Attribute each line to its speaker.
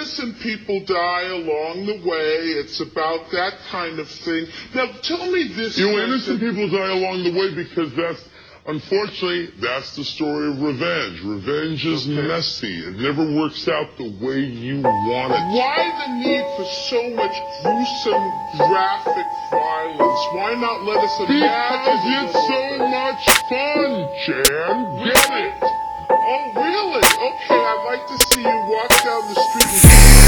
Speaker 1: innocent people die along the way. It's about that kind of thing. Now, tell me this.
Speaker 2: Innocent people die along the way because unfortunately, that's the story of revenge. Revenge is messy. It never works out the way you want it.
Speaker 1: Why the need for so much gruesome, graphic violence? Why not let us imagine?
Speaker 2: Because it's so much fun, Jan. Get it?
Speaker 1: Oh, really? Okay, I'd like to see you walk down the street and...